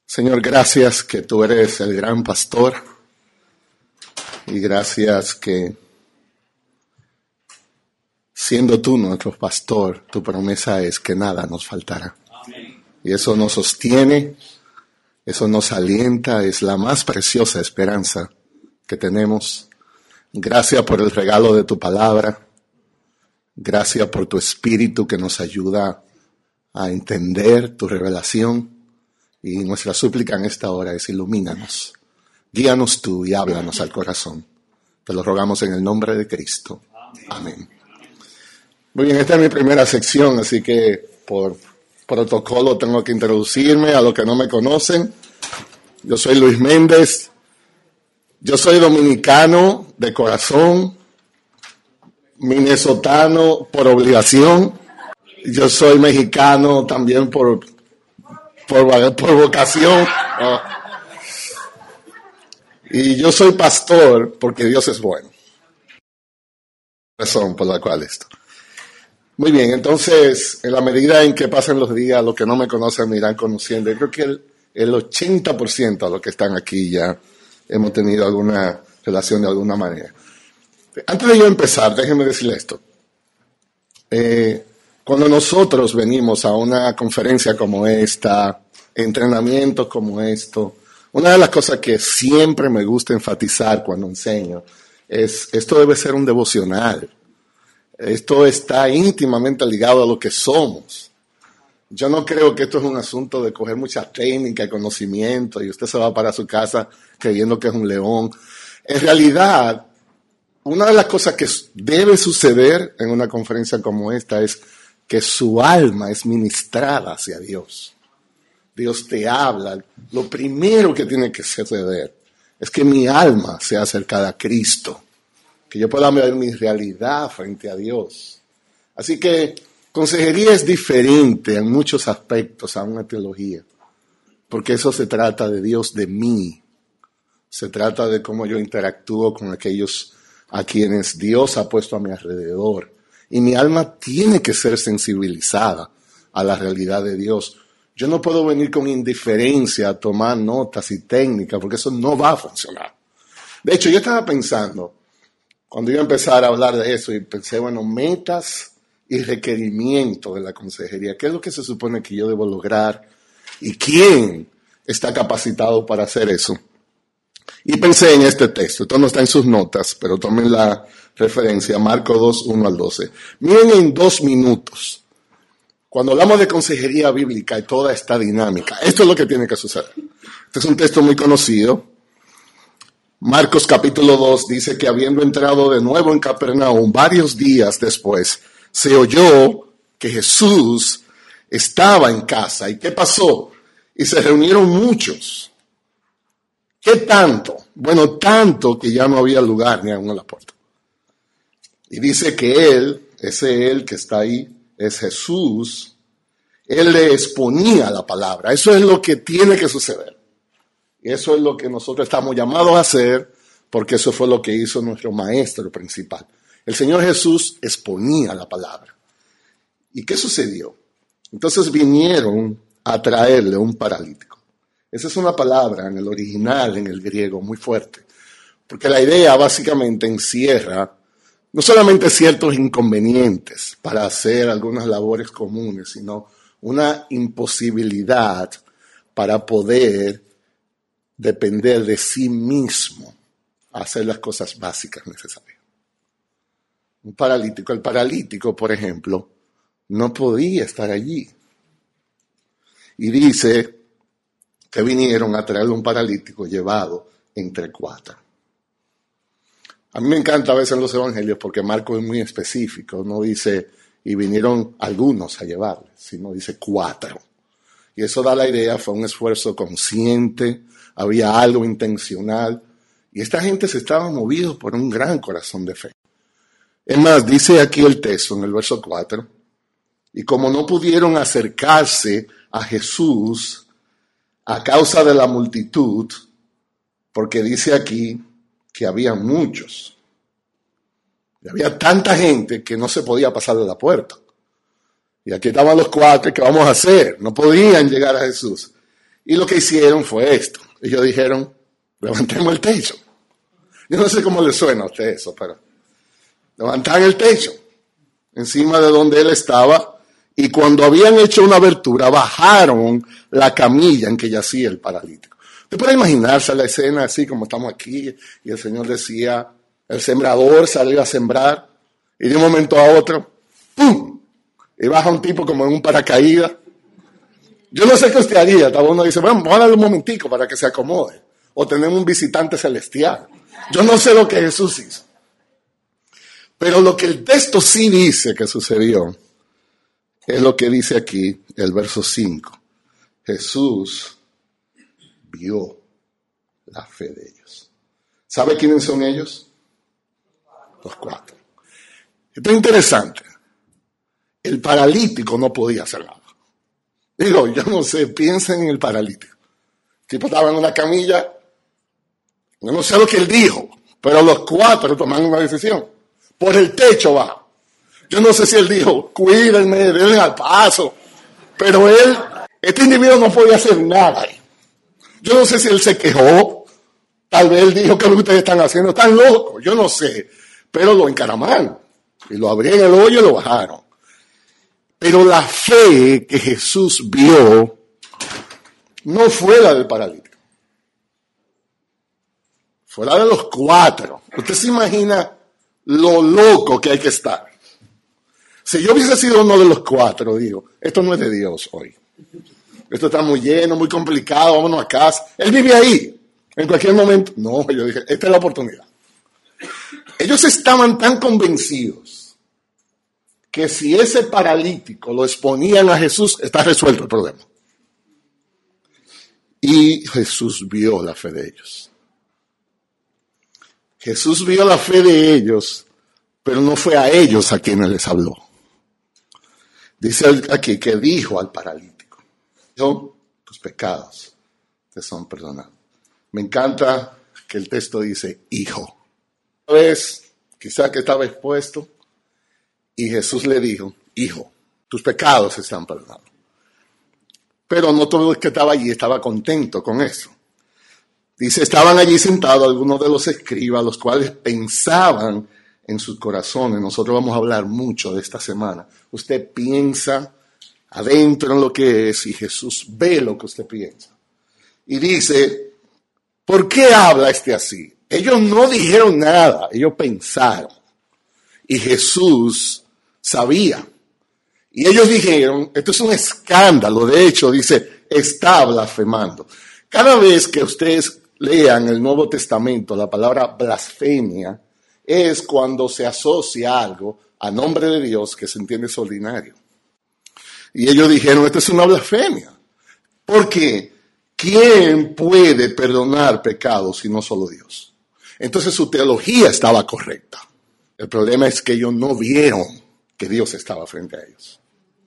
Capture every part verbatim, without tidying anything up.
Señor, gracias que tú eres el gran pastor y gracias que siendo tú nuestro pastor, tu promesa es que nada nos faltará. Amén. Y eso nos sostiene, eso nos alienta, es la más preciosa esperanza que tenemos. Gracias por el regalo de tu palabra, gracias por tu espíritu que nos ayuda a entender tu revelación. Y nuestra súplica en esta hora es ilumínanos, guíanos tú y háblanos al corazón. Te lo rogamos en el nombre de Cristo. Amén. Muy bien, esta es mi primera sección, así que por protocolo tengo que introducirme a los que no me conocen. Yo soy Luis Méndez, yo soy dominicano de corazón, minnesotano por obligación, yo soy mexicano también por... Por, por vocación. Oh. Y yo soy pastor porque Dios es bueno. Razón por la cual esto. Muy bien, entonces, en la medida en que pasen los días, los que no me conocen me irán conociendo. Yo creo que el, el ochenta por ciento de los que están aquí ya hemos tenido alguna relación de alguna manera. Antes de yo empezar, déjenme decirle esto. Eh, Cuando nosotros venimos a una conferencia como esta, entrenamientos como esto, una de las cosas que siempre me gusta enfatizar cuando enseño es, esto debe ser un devocional. Esto está íntimamente ligado a lo que somos. Yo no creo que esto es un asunto de coger mucha técnica y conocimiento y usted se va para su casa creyendo que es un león. En realidad, una de las cosas que debe suceder en una conferencia como esta es que su alma es ministrada hacia Dios. Dios te habla. Lo primero que tiene que suceder es que mi alma sea acercada a Cristo, que yo pueda ver mi realidad frente a Dios. Así que consejería es diferente en muchos aspectos a una teología, porque eso se trata de Dios, de mí. Se trata de cómo yo interactúo con aquellos a quienes Dios ha puesto a mi alrededor. Y mi alma tiene que ser sensibilizada a la realidad de Dios. Yo no puedo venir con indiferencia a tomar notas y técnicas, porque eso no va a funcionar. De hecho, yo estaba pensando, cuando iba a empezar a hablar de eso, y pensé, bueno, metas y requerimientos de la consejería. ¿Qué es lo que se supone que yo debo lograr? ¿Y quién está capacitado para hacer eso? Y pensé en este texto. Esto no está en sus notas, pero tomen la referencia, Marcos dos, uno al doce. Miren en dos minutos, cuando hablamos de consejería bíblica y toda esta dinámica, esto es lo que tiene que suceder. Este es un texto muy conocido. Marcos capítulo dos dice que habiendo entrado de nuevo en Capernaum, varios días después, se oyó que Jesús estaba en casa. ¿Y qué pasó? Y se reunieron muchos. ¿Qué tanto? Bueno, tanto que ya no había lugar ni aún en la puerta. Y dice que él, ese él que está ahí, es Jesús, él le exponía la palabra. Eso es lo que tiene que suceder. Y eso es lo que nosotros estamos llamados a hacer, porque eso fue lo que hizo nuestro maestro principal. El Señor Jesús exponía la palabra. ¿Y qué sucedió? Entonces vinieron a traerle un paralítico. Esa es una palabra en el original, en el griego, muy fuerte. Porque la idea básicamente encierra no solamente ciertos inconvenientes para hacer algunas labores comunes, sino una imposibilidad para poder depender de sí mismo a hacer las cosas básicas necesarias. Un paralítico, el paralítico, por ejemplo, no podía estar allí. Y dice que vinieron a traerle un paralítico llevado entre cuatro. A mí me encanta a veces en los evangelios porque Marcos es muy específico, no dice, y vinieron algunos a llevarle, sino dice cuatro. Y eso da la idea, fue un esfuerzo consciente, había algo intencional, y esta gente se estaba movido por un gran corazón de fe. Es más, dice aquí el texto en el verso cuatro, y como no pudieron acercarse a Jesús a causa de la multitud, porque dice aquí que había muchos. Y había tanta gente que no se podía pasar de la puerta. Y aquí estaban los cuatro, ¿qué vamos a hacer? No podían llegar a Jesús. Y lo que hicieron fue esto. Ellos dijeron, levantemos el techo. Yo no sé cómo le suena a usted eso, pero levantaron el techo encima de donde él estaba, y cuando habían hecho una abertura, bajaron la camilla en que yacía el paralítico. Usted puede imaginarse la escena así como estamos aquí, y el Señor decía, el sembrador salió a sembrar, y de un momento a otro, ¡pum!, y baja un tipo como en un paracaídas. Yo no sé qué usted haría. Tal vez uno dice, bueno, vamos a darle un momentico para que se acomode. O tenemos un visitante celestial. Yo no sé lo que Jesús hizo. Pero lo que el texto sí dice que sucedió es lo que dice aquí el verso cinco. Jesús vio la fe de ellos. ¿Sabe quiénes son ellos? Los cuatro. Esto es interesante. El paralítico no podía hacer nada. Digo, yo no sé, piensen en el paralítico. El tipo estaba en una camilla, yo no sé lo que él dijo, pero los cuatro tomaron una decisión. Por el techo va. Yo no sé si él dijo, cuídenme, denle al paso. Pero él, este individuo no podía hacer nada. Yo no sé si él se quejó. Tal vez él dijo, ¿qué es lo que ustedes están haciendo? Están locos, yo no sé. Pero lo encaramaron. Y lo abrieron el hoyo y lo bajaron. Pero la fe que Jesús vio no fue la del paralítico. Fue la de los cuatro. Usted se imagina lo loco que hay que estar. Si yo hubiese sido uno de los cuatro, digo, esto no es de Dios hoy. Esto está muy lleno, muy complicado, vámonos a casa. Él vive ahí. En cualquier momento. No, yo dije, esta es la oportunidad. Ellos estaban tan convencidos que si ese paralítico lo exponían a Jesús, está resuelto el problema. Y Jesús vio la fe de ellos. Jesús vio la fe de ellos, pero no fue a ellos a quienes les habló. Dice aquí que dijo al paralítico, yo, tus pecados te son perdonados. Me encanta que el texto dice, hijo. Una vez, quizá que estaba expuesto, y Jesús le dijo, hijo, tus pecados están perdonados. Pero no todo el que estaba allí estaba contento con eso. Dice, estaban allí sentados algunos de los escribas, los cuales pensaban en sus corazones. Nosotros vamos a hablar mucho de esta semana. Usted piensa adentro en lo que es y Jesús ve lo que usted piensa. Y dice, ¿por qué habla este así? Ellos no dijeron nada, ellos pensaron. Y Jesús sabía. Y ellos dijeron, esto es un escándalo. De hecho, dice, está blasfemando. Cada vez que ustedes lean el Nuevo Testamento, la palabra blasfemia es cuando se asocia algo a nombre de Dios que se entiende es ordinario. Y ellos dijeron, esto es una blasfemia. ¿Por qué? ¿Quién puede perdonar pecados si no solo Dios? Entonces su teología estaba correcta. El problema es que ellos no vieron que Dios estaba frente a ellos.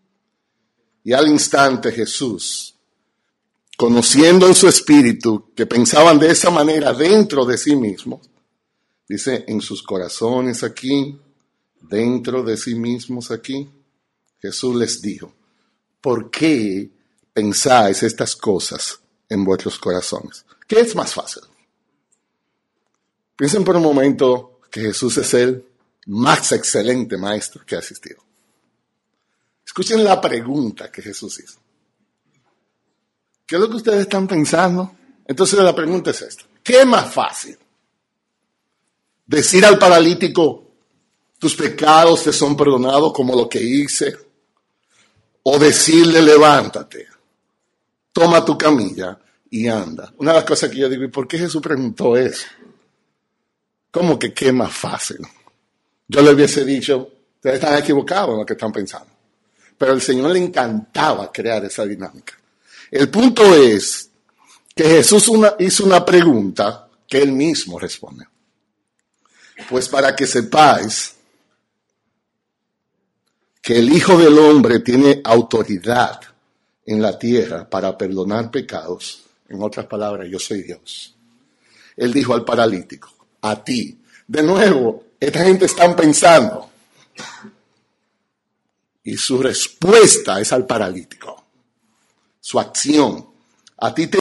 Y al instante Jesús, conociendo en su espíritu que pensaban de esa manera dentro de sí mismos, dice, en sus corazones aquí, dentro de sí mismos aquí, Jesús les dijo, ¿por qué pensáis estas cosas en vuestros corazones? ¿Qué es más fácil? Piensen por un momento que Jesús es el más excelente maestro que ha existido. Escuchen la pregunta que Jesús hizo. ¿Qué es lo que ustedes están pensando? Entonces la pregunta es esta. ¿Qué es más fácil? ¿Decir al paralítico, tus pecados te son perdonados como lo que hice? ¿O decirle, levántate, toma tu camilla y anda? Una de las cosas que yo digo, ¿y por qué Jesús preguntó eso? ¿Cómo que qué es más fácil? Yo le hubiese dicho, ustedes están equivocados en lo que están pensando. Pero al Señor le encantaba crear esa dinámica. El punto es que Jesús una, hizo una pregunta que él mismo responde. Pues para que sepáis que el Hijo del Hombre tiene autoridad en la tierra para perdonar pecados. En otras palabras, yo soy Dios. Él dijo al paralítico, a ti. De nuevo, esta gente está pensando. Y su respuesta es al paralítico. Su acción. A ti te